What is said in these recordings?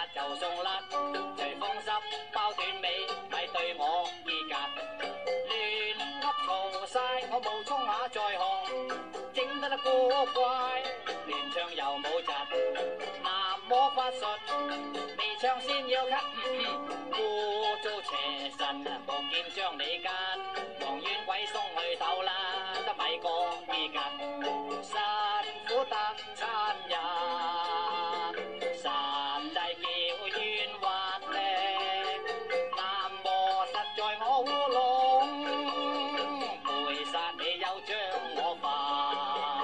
就送甩，隨風濕包短尾，咪對我意格。亂噏嘈晒，我冒充下在行，整得古怪，亂唱又冇窒。南魔法術，未唱先要咳，污糟邪神無劍將你吉，望冤鬼送去鬥啦，得咪個意格。辛苦得餐日，神制叫冤屈咧，南魔實在我烏龍，背殺你又將我罰。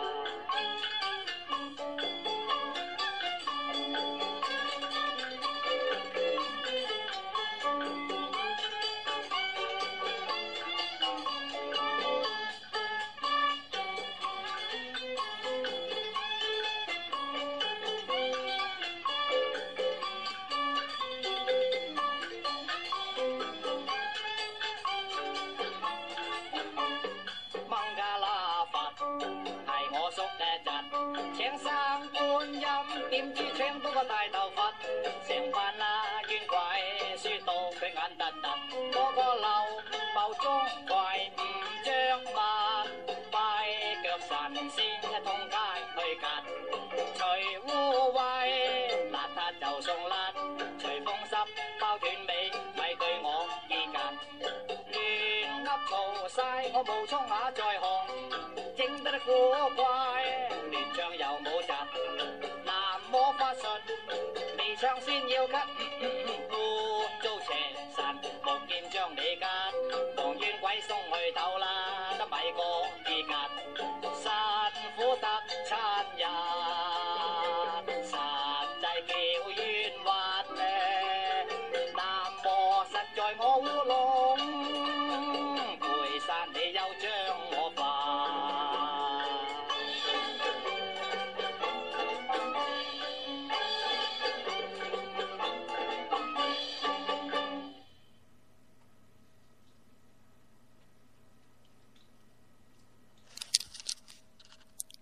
請生觀音，點知請到個大頭佛，成班啦冤鬼輸到佢眼突突，個個流眸中跪唔着物，拜腳神仙一通街去趌，除污穢邋遢就送甩，隨風濕包短尾咪對我意格，亂噏嘈晒我冒充下在行，整得古怪，亂唱又冇窒，南魔法術，未唱先要咳。